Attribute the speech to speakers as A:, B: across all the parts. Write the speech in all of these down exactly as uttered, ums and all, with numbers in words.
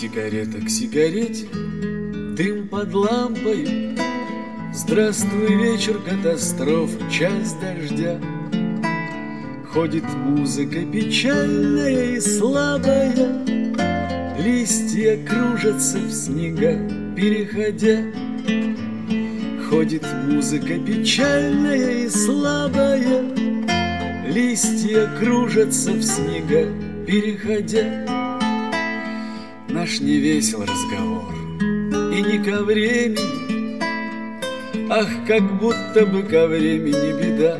A: Сигарета к сигарете, дым под лампой. Здравствуй, вечер катастроф, час дождя. Ходит музыка печальная и слабая, листья кружатся в снега, переходя. Ходит музыка печальная и слабая, листья кружатся в снега, переходя. Наш невесел разговор и не ко времени, ах, как будто бы ко времени беда.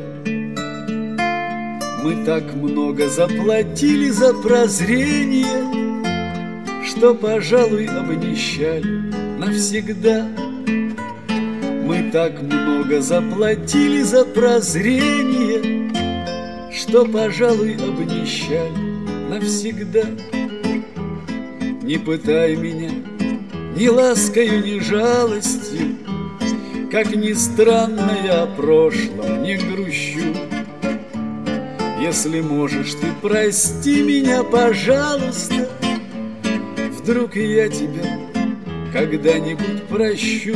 A: Мы так много заплатили за прозрение, что, пожалуй, обнищали навсегда. Мы так много заплатили за прозрение, что, пожалуй, обнищали навсегда. Не пытай меня ни ласкою, ни жалостью, как ни странно, я о прошлом не грущу. Если можешь, ты прости меня, пожалуйста, вдруг и я тебя когда-нибудь прощу.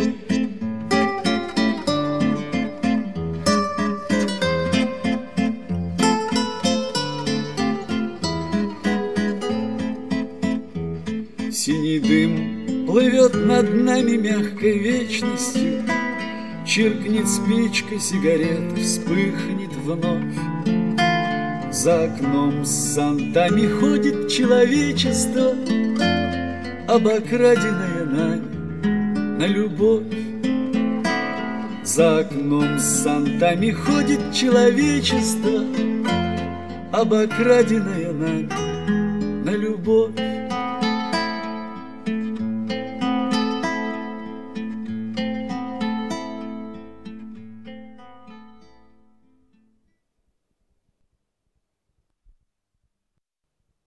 A: Синий дым плывет над нами мягкой вечностью, чиркнет спичка, сигарета вспыхнет вновь. За окном с зонтами ходит человечество, обокраденное нами на любовь. За окном с зонтами ходит человечество, обокраденное нами на любовь.